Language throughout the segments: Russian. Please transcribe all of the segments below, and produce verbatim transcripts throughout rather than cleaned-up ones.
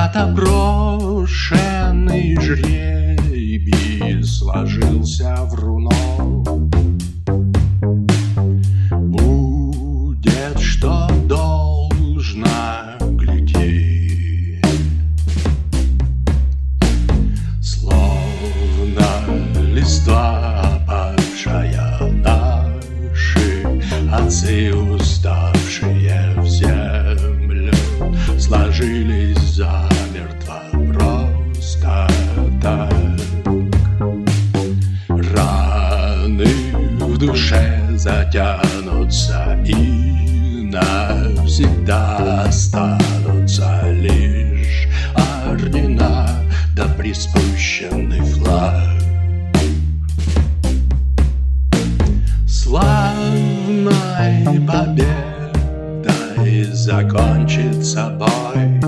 Когда-то брошенный жребий сложился в руно. Будет, что должно, гляди. Словно листва опавшая, наши отцы, уставшие в землю, сложились замертво просто так. Раны в душе затянутся и навсегда останутся лишь ордена да приспущенный флаг. Славной победой закончится бой,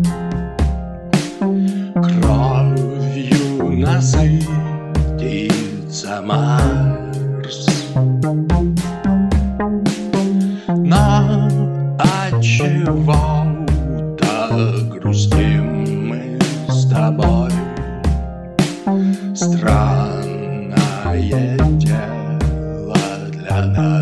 кровью насытится Марс. Но отчего-то грустим мы с тобой. Странное дело для нас.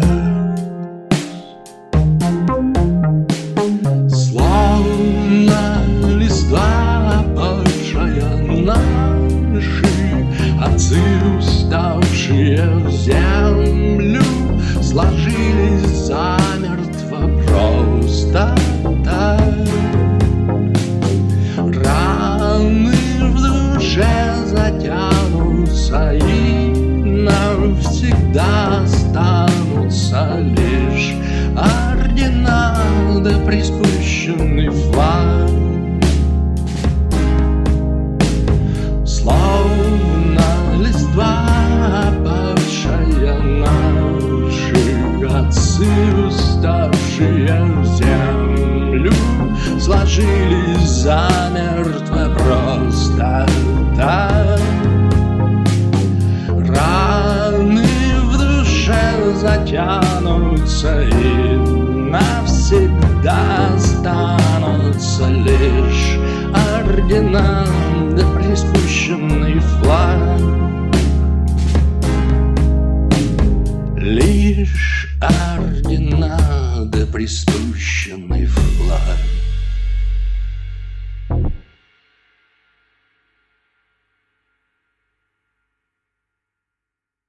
Словно листва опавшая, наши отцы, уставшие в землю, сложились замертво просто так. Раны в душе затянутся и навсегда останутся лишь ордена да приспущенный флаг. Словно листва опавшая, наши отцы, уставшие в землю, сложились замертво просто так. Раны в душе затянутся и навсегда останутся лишь ордена да приспущенный флаг. Лишь ордена да приспущенный флаг.